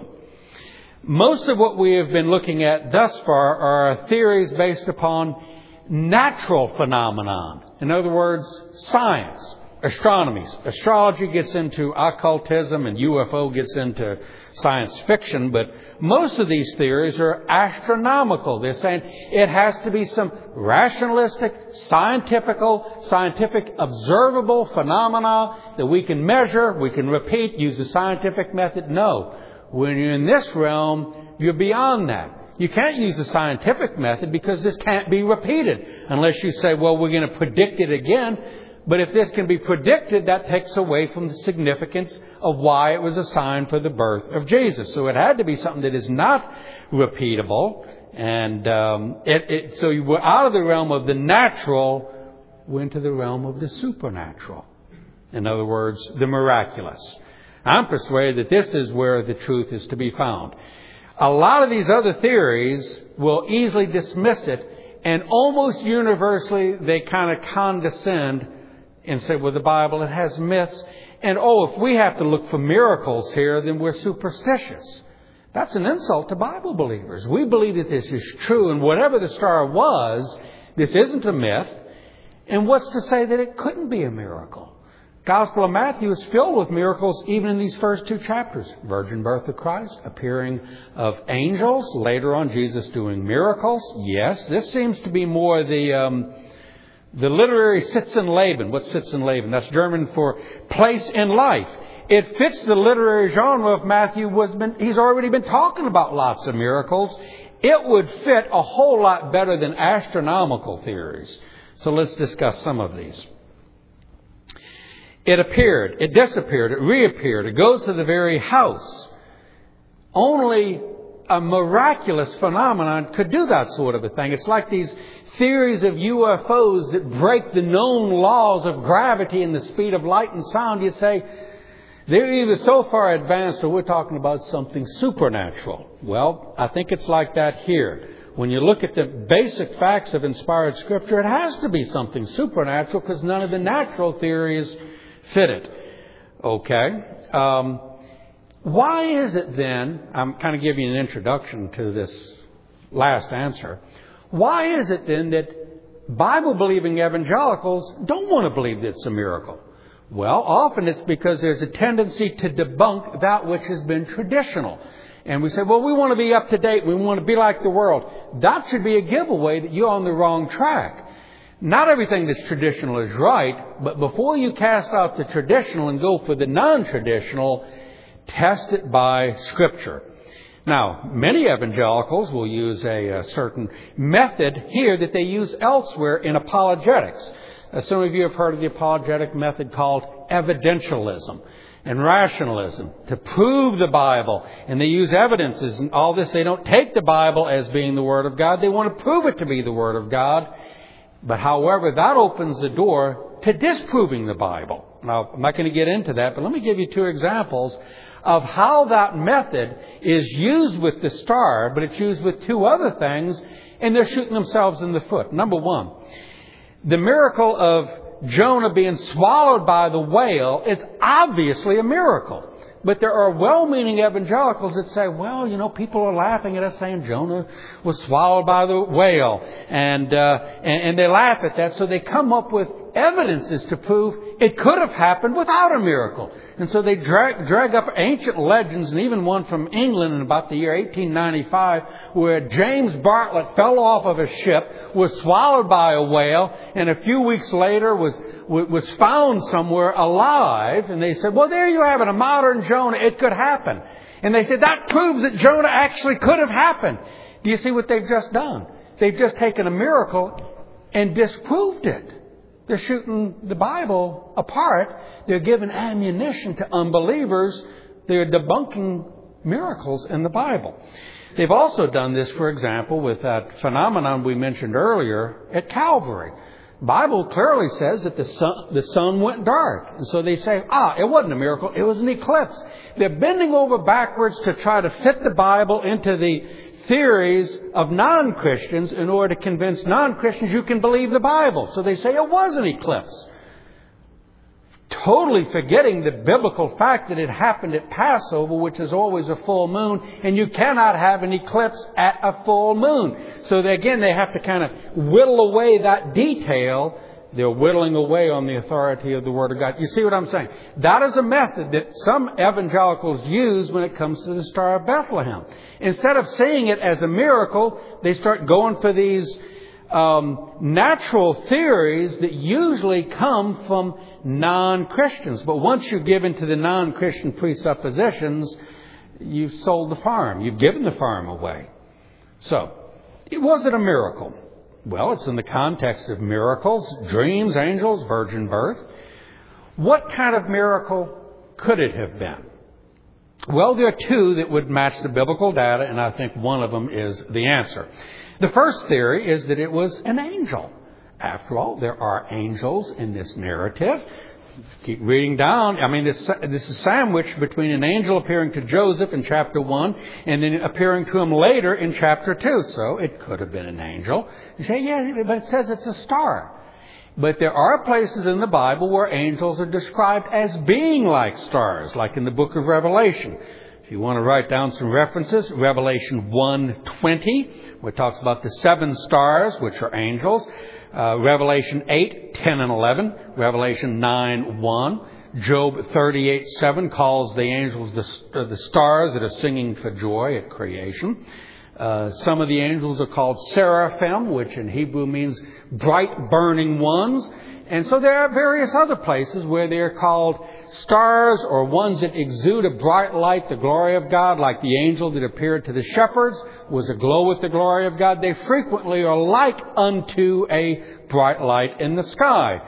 Most of what we have been looking at thus far are theories based upon natural phenomenon. In other words, science, astronomy. Astrology gets into occultism and U F O gets into science fiction, but most of these theories are astronomical. They're saying it has to be some rationalistic, scientifical, scientific, observable phenomena that we can measure, we can repeat, use the scientific method. No. When you're in this realm, you're beyond that. You can't use the scientific method because this can't be repeated unless you say, well, we're going to predict it again. But if this can be predicted, that takes away from the significance of why it was a sign for the birth of Jesus. So it had to be something that is not repeatable. And um, it, it, so you were out of the realm of the natural, went to the realm of the supernatural. In other words, the miraculous. I'm persuaded that this is where the truth is to be found. A lot of these other theories will easily dismiss it, and almost universally they kind of condescend and say, well, the Bible, it has myths. And, oh, if we have to look for miracles here, then we're superstitious. That's an insult to Bible believers. We believe that this is true, and whatever the star was, this isn't a myth. And what's to say that it couldn't be a miracle? Gospel of Matthew is filled with miracles even in these first two chapters. Virgin birth of Christ, appearing of angels, later on Jesus doing miracles. Yes, this seems to be more the um, the literary Sitzenleben. What's Sitzenleben? That's German for place in life. It fits the literary genre of Matthew. Was been, he's already been talking about lots of miracles. It would fit a whole lot better than astronomical theories. So let's discuss some of these. It appeared, it disappeared, it reappeared, it goes to the very house. Only a miraculous phenomenon could do that sort of a thing. It's like these theories of U F Os that break the known laws of gravity and the speed of light and sound. You say, they're either so far advanced or we're talking about something supernatural. Well, I think it's like that here. When you look at the basic facts of inspired Scripture, it has to be something supernatural because none of the natural theories fit it. Okay. Um, why is it then, I'm kind of giving an introduction to this last answer. Why is it then that Bible-believing evangelicals don't want to believe that it's a miracle? Well, often it's because there's a tendency to debunk that which has been traditional. And we say, well, we want to be up to date. We want to be like the world. That should be a giveaway that you're on the wrong track. Not everything that's traditional is right, but before you cast out the traditional and go for the non-traditional, test it by Scripture. Now, many evangelicals will use a, a certain method here that they use elsewhere in apologetics. Uh, some of you have heard of the apologetic method called evidentialism and rationalism to prove the Bible. And they use evidences and all this. They don't take the Bible as being the Word of God. They want to prove it to be the Word of God. But however, that opens the door to disproving the Bible. Now, I'm not going to get into that, but let me give you two examples of how that method is used with the star, but it's used with two other things, and they're shooting themselves in the foot. Number one, the miracle of Jonah being swallowed by the whale is obviously a miracle. But there are well-meaning evangelicals that say, well, you know, people are laughing at us saying Jonah was swallowed by the whale. And, uh, and, and they laugh at that. So they come up with evidences to prove it could have happened without a miracle. And so they drag, drag up ancient legends, and even one from England in about the year eighteen ninety-five, where James Bartlett fell off of a ship, was swallowed by a whale, and a few weeks later was was found somewhere alive. And they said, well, there you have it, a modern Jonah. It could happen. And they said, that proves that Jonah actually could have happened. Do you see what they've just done? They've just taken a miracle and disproved it. They're shooting the Bible apart. They're giving ammunition to unbelievers. They're debunking miracles in the Bible. They've also done this, for example, with that phenomenon we mentioned earlier at Calvary. The Bible clearly says that the sun, the sun went dark. And so they say, ah, it wasn't a miracle, it was an eclipse. They're bending over backwards to try to fit the Bible into the theories of non-Christians in order to convince non-Christians you can believe the Bible. So they say it was an eclipse. Totally forgetting the biblical fact that it happened at Passover, which is always a full moon, and you cannot have an eclipse at a full moon. So they, again, they have to kind of whittle away that detail. They're whittling away on the authority of the Word of God. You see what I'm saying? That is a method that some evangelicals use when it comes to the Star of Bethlehem. Instead of seeing it as a miracle, they start going for these um, natural theories that usually come from non-Christians. But once you give into the non-Christian presuppositions, you've sold the farm. You've given the farm away. So, was it a miracle? Well, it's in the context of miracles, dreams, angels, virgin birth. What kind of miracle could it have been? Well, there are two that would match the biblical data, and I think one of them is the answer. The first theory is that it was an angel. After all, there are angels in this narrative. Keep reading down. I mean, this, this is sandwiched between an angel appearing to Joseph in chapter one and then appearing to him later in chapter two. So it could have been an angel. You say, yeah, but it says it's a star. But there are places in the Bible where angels are described as being like stars, like in the book of Revelation. If you want to write down some references, Revelation one twenty, where it talks about the seven stars, which are angels. Uh, Revelation eight, ten, and eleven. Revelation nine, one. Job thirty-eight, seven calls the angels the, uh, the stars that are singing for joy at creation. Uh, some of the angels are called seraphim, which in Hebrew means bright burning ones. And so there are various other places where they're called stars or ones that exude a bright light, the glory of God, like the angel that appeared to the shepherds was aglow with the glory of God. They frequently are like unto a bright light in the sky.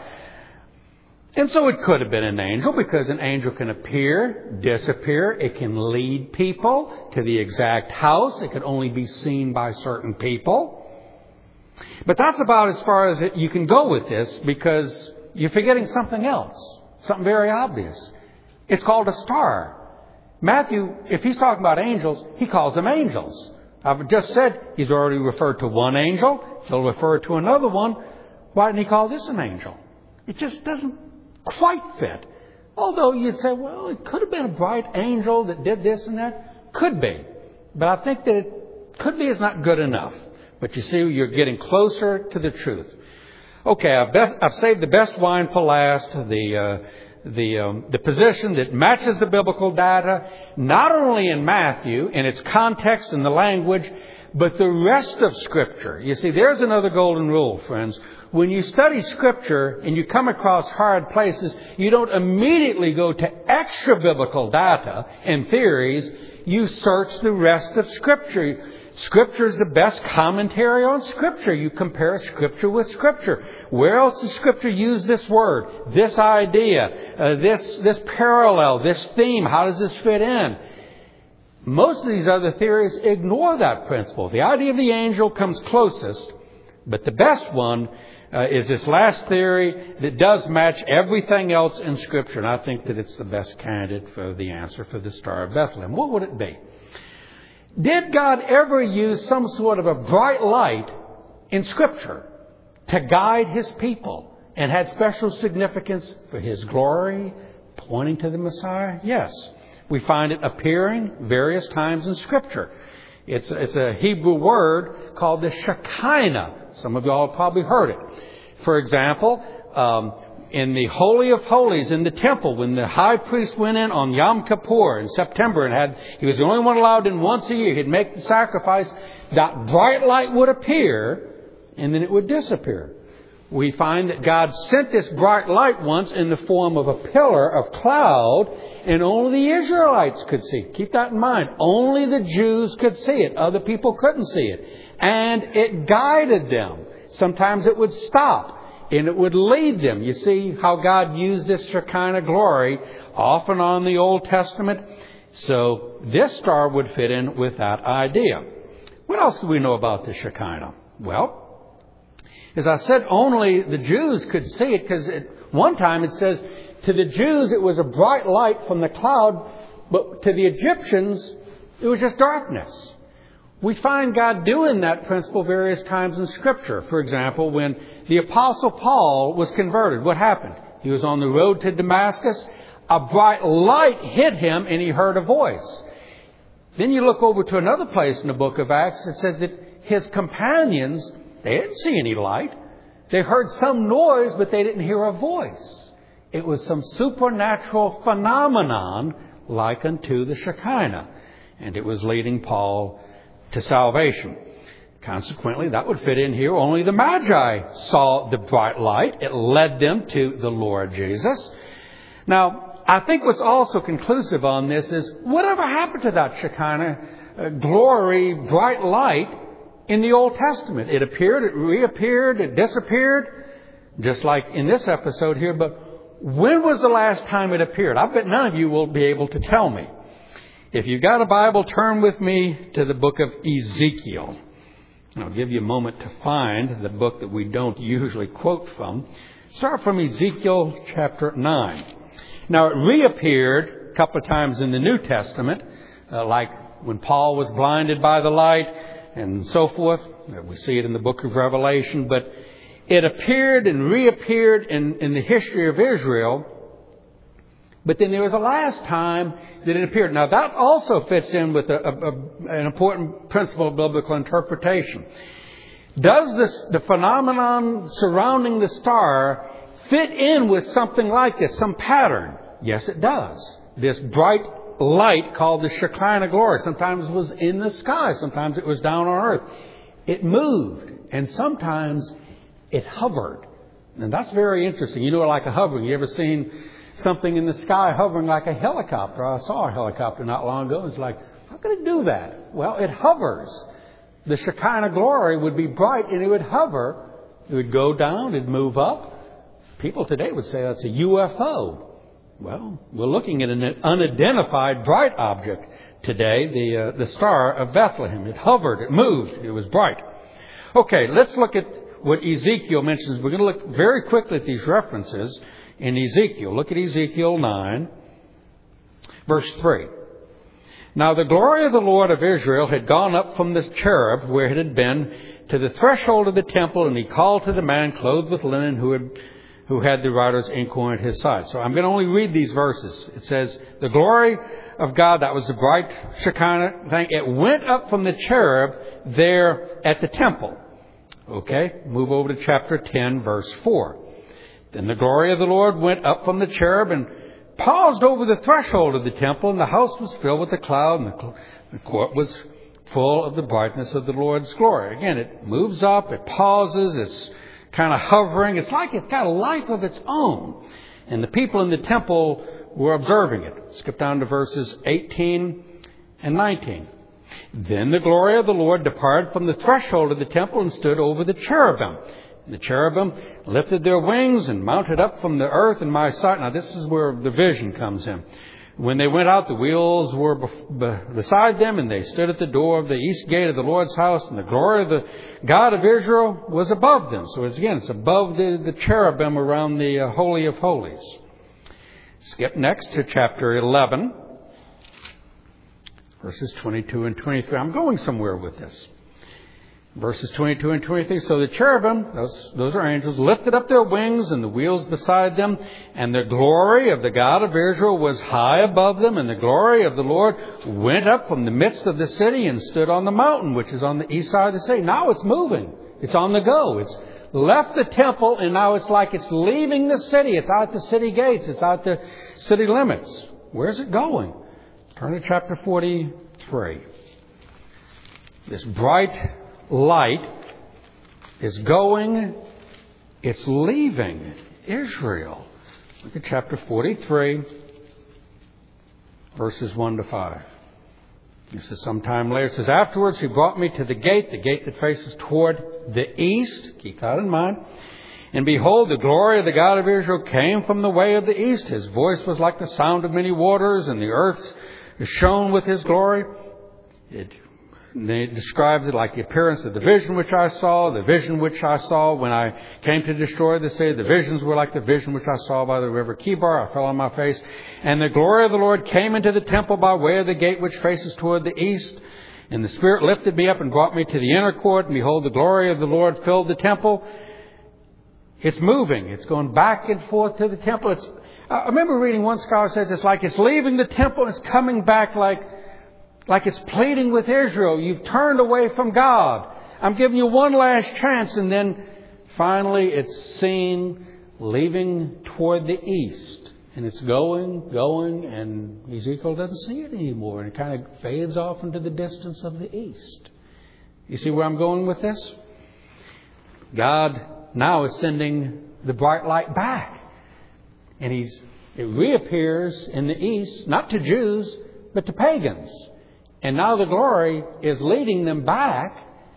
And so it could have been an angel, because an angel can appear, disappear. It can lead people to the exact house. It could only be seen by certain people. But that's about as far as you can go with this, because you're forgetting something else, something very obvious. It's called a star. Matthew, if he's talking about angels, he calls them angels. I've just said he's already referred to one angel. He'll refer to another one. Why didn't he call this an angel? It just doesn't quite fit. Although you'd say, well, it could have been a bright angel that did this and that. Could be. But I think that it could be is not good enough. But you see, you're getting closer to the truth. Okay, I've, best, I've saved the best wine for last. The uh, the um, the position that matches the biblical data, not only in Matthew, in its context and the language, but the rest of Scripture. You see, there's another golden rule, friends. When you study Scripture and you come across hard places, you don't immediately go to extra biblical data and theories. You search the rest of Scripture. Scripture is the best commentary on Scripture. You compare Scripture with Scripture. Where else does Scripture use this word, this idea, uh, this this parallel, this theme? How does this fit in? Most of these other theories ignore that principle. The idea of the angel comes closest, but the best one uh, is this last theory that does match everything else in Scripture. And I think that it's the best candidate for the answer for the Star of Bethlehem. What would it be? Did God ever use some sort of a bright light in Scripture to guide His people and had special significance for His glory, pointing to the Messiah? Yes. We find it appearing various times in Scripture. It's, it's a Hebrew word called the Shekinah. Some of you all have probably heard it. For example, um, in the Holy of Holies in the temple, when the high priest went in on Yom Kippur in September and had, he was the only one allowed in once a year, he'd make the sacrifice, that bright light would appear and then it would disappear. We find that God sent this bright light once in the form of a pillar of cloud, and only the Israelites could see it. Keep that in mind. Only the Jews could see it. Other people couldn't see it. And it guided them. Sometimes it would stop and it would lead them. You see how God used this Shekinah glory often on the Old Testament? So this star would fit in with that idea. What else do we know about the Shekinah? Well, as I said, only the Jews could see it, because at one time it says to the Jews it was a bright light from the cloud, but to the Egyptians it was just darkness. We find God doing that principle various times in Scripture. For example, when the Apostle Paul was converted, what happened? He was on the road to Damascus. A bright light hit him and he heard a voice. Then you look over to another place in the book of Acts. It says that his companions, they didn't see any light. They heard some noise, but they didn't hear a voice. It was some supernatural phenomenon like unto the Shekinah. And it was leading Paul to salvation. Consequently, that would fit in here. Only the Magi saw the bright light. It led them to the Lord Jesus. Now, I think what's also conclusive on this is, whatever happened to that Shekinah uh, glory, bright light in the Old Testament? It appeared, it reappeared, it disappeared, just like in this episode here. But when was the last time it appeared? I bet none of you will be able to tell me. If you've got a Bible, turn with me to the book of Ezekiel. I'll give you a moment to find the book that we don't usually quote from. Start from Ezekiel chapter nine. Now, it reappeared a couple of times in the New Testament, uh, like when Paul was blinded by the light and so forth. We see it in the book of Revelation. But it appeared and reappeared in, in the history of Israel. But then there was a last time that it appeared. Now, that also fits in with a, a, a, an important principle of biblical interpretation. Does this, the phenomenon surrounding the star fit in with something like this, some pattern? Yes, it does. This bright light called the Shekinah glory. Sometimes it was in the sky. Sometimes it was down on earth. It moved. And sometimes it hovered. And that's very interesting. You know, like a hovering. You ever seen something in the sky hovering like a helicopter? I saw a helicopter not long ago. It's like, how could it do that? Well, it hovers. The Shekinah glory would be bright and it would hover. It would go down. It'd move up. People today would say that's a U F O. Well, we're looking at an unidentified bright object today, the uh, the star of Bethlehem. It hovered. It moved. It was bright. Okay, let's look at what Ezekiel mentions. We're going to look very quickly at these references in Ezekiel. Look at Ezekiel nine, verse three. Now the glory of the Lord of Israel had gone up from the cherub where it had been to the threshold of the temple, and he called to the man clothed with linen who had who had the writer's inkhorn at his side. So I'm going to only read these verses. It says, the glory of God, that was the bright Shekinah thing, it went up from the cherub there at the temple. Okay, move over to chapter ten, verse four. Then the glory of the Lord went up from the cherub and paused over the threshold of the temple, and the house was filled with a cloud, and the, cl- the court was full of the brightness of the Lord's glory. Again, it moves up, it pauses, it's kind of hovering. It's like it's got a life of its own. And the people in the temple were observing it. Skip down to verses eighteen and nineteen. Then the glory of the Lord departed from the threshold of the temple and stood over the cherubim. And the cherubim lifted their wings and mounted up from the earth in my sight. Now this is where the vision comes in. When they went out, the wheels were beside them, and they stood at the door of the east gate of the Lord's house, and the glory of the God of Israel was above them. So it's, again, it's above the, the cherubim around the uh, Holy of Holies. Skip next to chapter eleven, verses twenty-two and twenty-three. I'm going somewhere with this. Verses twenty-two and twenty-three, so the cherubim, those, those are angels, lifted up their wings and the wheels beside them, and the glory of the God of Israel was high above them, and the glory of the Lord went up from the midst of the city and stood on the mountain, which is on the east side of the city. Now it's moving. It's on the go. It's left the temple, and now it's like it's leaving the city. It's out the city gates. It's out the city limits. Where's it going? Turn to chapter forty-three. This bright light is going, it's leaving Israel. Look at chapter forty-three, verses one to five. This is sometime later. It says, afterwards he brought me to the gate, the gate that faces toward the east. Keep that in mind. And behold, the glory of the God of Israel came from the way of the east. His voice was like the sound of many waters, and the earth shone with his glory. It They describes it like the appearance of the vision which I saw, the vision which I saw when I came to destroy the city. The visions were like the vision which I saw by the river Kibar. I fell on my face. And the glory of the Lord came into the temple by way of the gate which faces toward the east. And the Spirit lifted me up and brought me to the inner court. And behold, the glory of the Lord filled the temple. It's moving. It's going back and forth to the temple. It's, I remember reading one scholar says it's like it's leaving the temple and it's coming back like Like it's pleading with Israel. You've turned away from God. I'm giving you one last chance. And then finally it's seen leaving toward the east. And it's going, going, and Ezekiel doesn't see it anymore. And it kind of fades off into the distance of the east. You see where I'm going with this? God now is sending the bright light back. And he's it reappears in the east, not to Jews, but to pagans. And now the glory is leading them back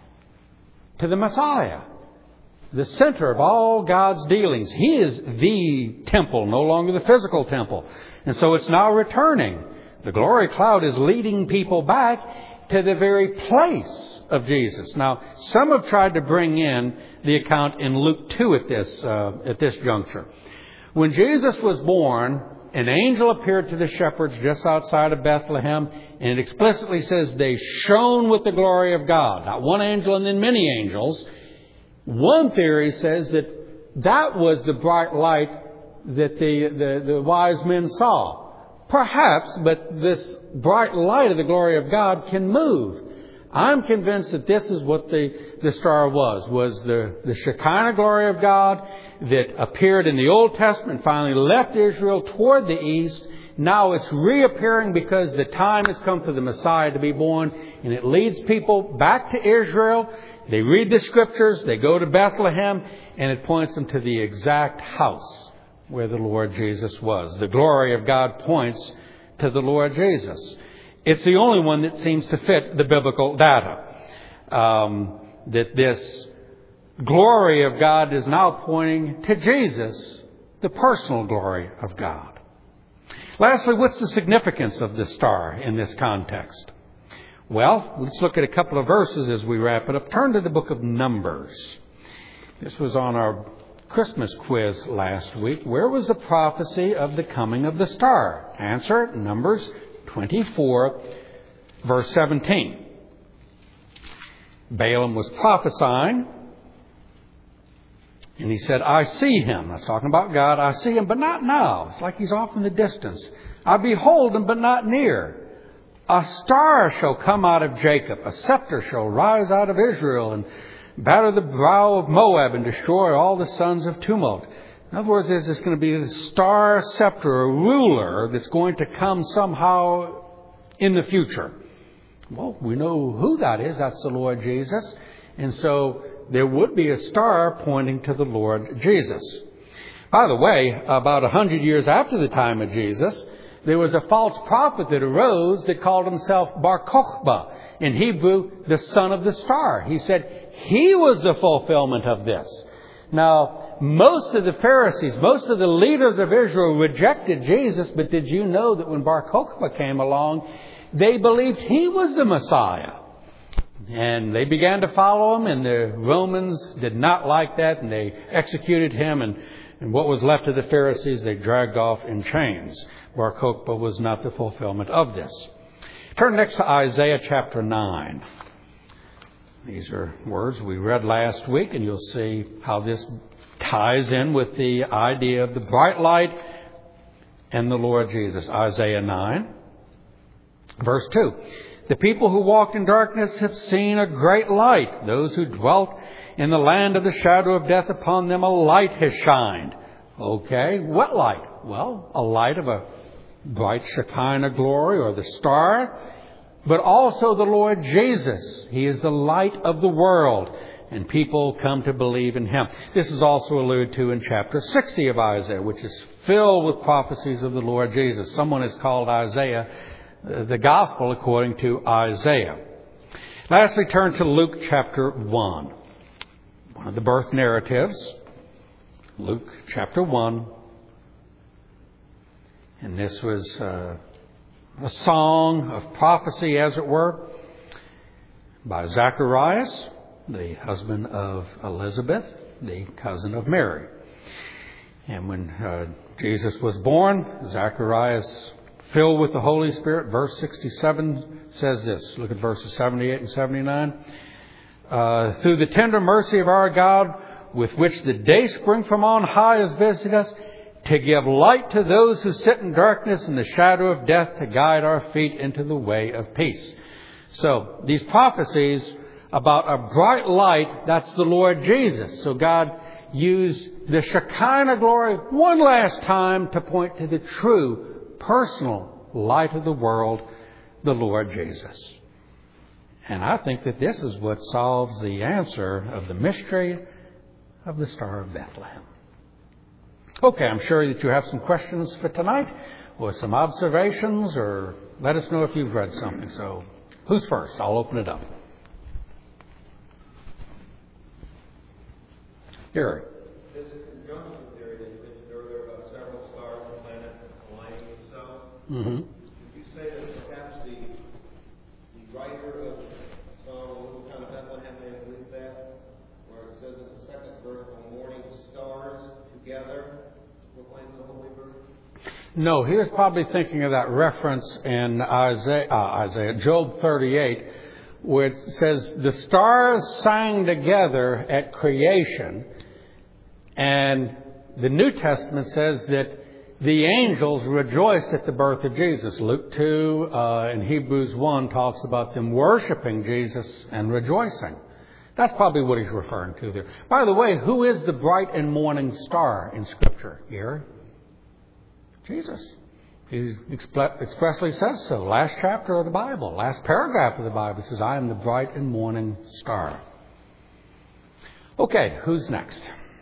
to the Messiah, the center of all God's dealings. He is the temple, no longer the physical temple. And so it's now returning. The glory cloud is leading people back to the very place of Jesus. Now, some have tried to bring in the account in Luke two at this, uh, at this juncture. When Jesus was born, an angel appeared to the shepherds just outside of Bethlehem, and it explicitly says they shone with the glory of God. Not one angel and then many angels. One theory says that that was the bright light that the, the, the wise men saw. Perhaps, but this bright light of the glory of God can move. I'm convinced that this is what the, the star was, was the, the Shekinah glory of God that appeared in the Old Testament, finally left Israel toward the east. Now it's reappearing because the time has come for the Messiah to be born, and it leads people back to Israel. They read the Scriptures, they go to Bethlehem, and it points them to the exact house where the Lord Jesus was. The glory of God points to the Lord Jesus. It's the only one that seems to fit the biblical data. Um, that this glory of God is now pointing to Jesus, the personal glory of God. Lastly, what's the significance of this star in this context? Well, let's look at a couple of verses as we wrap it up. Turn to the book of Numbers. This was on our Christmas quiz last week. Where was the prophecy of the coming of the star? Answer, Numbers twenty-four, verse seventeen. Balaam was prophesying, and he said, I see him. That's talking about God. I see him, but not now. It's like he's off in the distance. I behold him, but not near. A star shall come out of Jacob. A scepter shall rise out of Israel and batter the brow of Moab and destroy all the sons of tumult. In other words, there's going to be a star scepter, a ruler that's going to come somehow in the future. Well, we know who that is. That's the Lord Jesus. And so there would be a star pointing to the Lord Jesus. By the way, about a hundred years after the time of Jesus, there was a false prophet that arose that called himself Bar Kokhba. In Hebrew, the son of the star. He said he was the fulfillment of this. Now, most of the Pharisees, most of the leaders of Israel rejected Jesus, but did you know that when Bar Kokhba came along, they believed he was the Messiah? And they began to follow him, and the Romans did not like that, and they executed him, and, and what was left of the Pharisees, they dragged off in chains. Bar Kokhba was not the fulfillment of this. Turn next to Isaiah chapter nine. These are words we read last week, and you'll see how this ties in with the idea of the bright light and the Lord Jesus. Isaiah nine, verse two. The people who walked in darkness have seen a great light. Those who dwelt in the land of the shadow of death, upon them a light has shined. Okay, what light? Well, a light of a bright Shekinah glory, or the star, but also the Lord Jesus. He is the light of the world, and people come to believe in Him. This is also alluded to in chapter sixty of Isaiah, which is filled with prophecies of the Lord Jesus. Someone has called Isaiah the gospel according to Isaiah. Lastly, turn to Luke chapter one. One of the birth narratives. Luke chapter one. And this was uh, a song of prophecy, as it were, by Zacharias, the husband of Elizabeth, the cousin of Mary. And when uh, Jesus was born, Zacharias, filled with the Holy Spirit, verse sixty-seven says this. Look at verses seventy-eight and seventy-nine. Uh, Through the tender mercy of our God, with which the day spring from on high has visited us, to give light to those who sit in darkness and the shadow of death, to guide our feet into the way of peace. So these prophecies about a bright light, that's the Lord Jesus. So God used the Shekinah glory one last time to point to the true personal light of the world, the Lord Jesus. And I think that this is what solves the answer of the mystery of the Star of Bethlehem. Okay, I'm sure that you have some questions for tonight, or some observations, or let us know if you've read something. So, who's first? I'll open it up. Gary. This is conjunction theory that you mentioned earlier about several stars and planets aligning themselves. Mm-hmm. Did you say that perhaps the, the writer of Psalm, a little town of Bethlehem, may have believed that? Where it says in the second verse, "The morning stars together proclaim the holy birth"? No, he was probably thinking of that reference in Isaiah, uh, Isaiah, Job thirty-eight, where it says the stars sang together at creation, and the New Testament says that the angels rejoiced at the birth of Jesus. Luke two uh, and Hebrews one talks about them worshiping Jesus and rejoicing. That's probably what he's referring to there. By the way, who is the bright and morning star in Scripture here? Jesus. He expressly says so. Last chapter of the Bible, last paragraph of the Bible says, "I am the bright and morning star." Okay, who's next?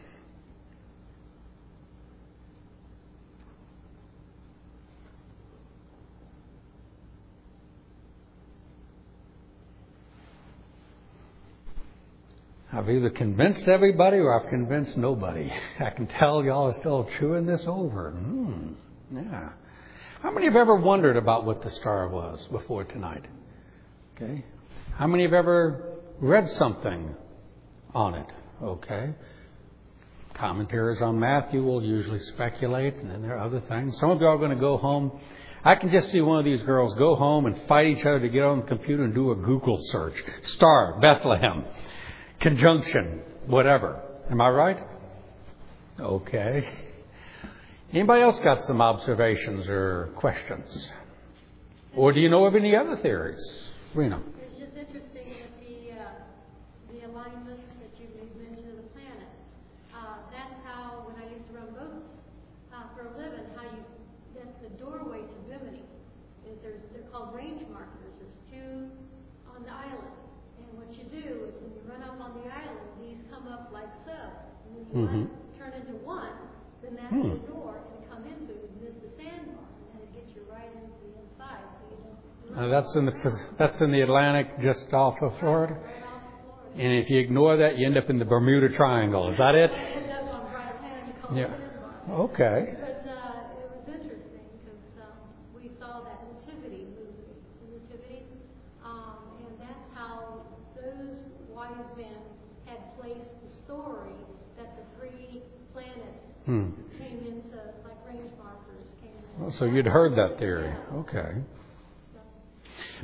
I've either convinced everybody or I've convinced nobody. I can tell y'all are still chewing this over. Mm, yeah. How many have ever wondered about what the star was before tonight? Okay. How many have ever read something on it? Okay. Commentaries on Matthew will usually speculate, and then there are other things. Some of you are going to go home. I can just see one of these girls go home and fight each other to get on the computer and do a Google search. Star, Bethlehem. Conjunction, whatever. Am I right? Okay. Anybody else got some observations or questions? Or do you know of any other theories? Rena. It's just interesting that the uh, the alignments that you mentioned of the planets. Uh, that's how, when I used to run boats uh, for a living, how you that's the doorway to Bimini. Is there's they're called range markers. There's two on the island. And what you do is when you run up on the island, these come up like so. And when you Mm-hmm. one turn into one, then that's Hmm. the door and come into it. And there's the sandbar, and then it gets you right into the inside. So you don't Uh, that's in the that's in the Atlantic, just off of Florida. right off the floor. And if you ignore that, you end up in the Bermuda Triangle. Is that it? End up on right hand called Yeah. sandbar. Okay. But uh, it was interesting because um, we saw that nativity movie, the nativity, um, and that's how those wise men had placed the story that the three planets Hmm. came into, like range markers came in. Well, so you'd heard that theory. Okay.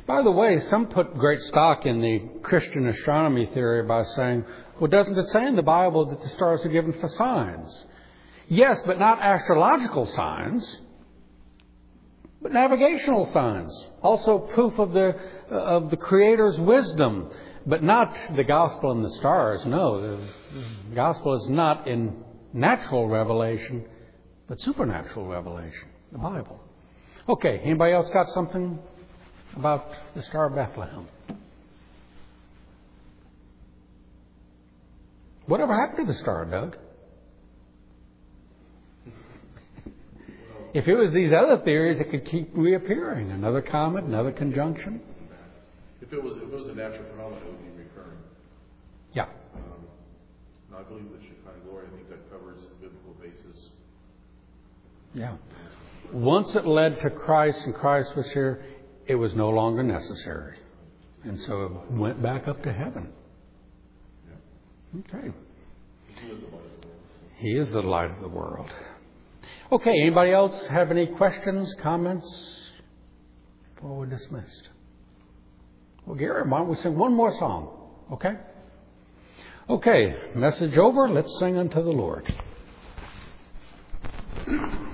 By the way, some put great stock in the Christian astronomy theory by saying, well, doesn't it say in the Bible that the stars are given for signs? Yes, but not astrological signs, but navigational signs. Also proof of the of the Creator's wisdom, but not the gospel and the stars. No, the gospel is not in natural revelation, but supernatural revelation, the Bible. Okay, anybody else got something about the Star of Bethlehem? Whatever happened to the star, Doug? If it was these other theories, it could keep reappearing. Another comet, another conjunction. If it was if it was a natural phenomenon, it would be recurring. Yeah. Um, I believe the Shekinah glory, I think that covers the biblical basis. Yeah. Once it led to Christ and Christ was here, it was no longer necessary. And so it went back up to heaven. Okay. He is the light of the world. Okay, anybody else have any questions, comments before we're dismissed? Well, Gary, why don't we sing one more song? Okay? Okay, message over. Let's sing unto the Lord.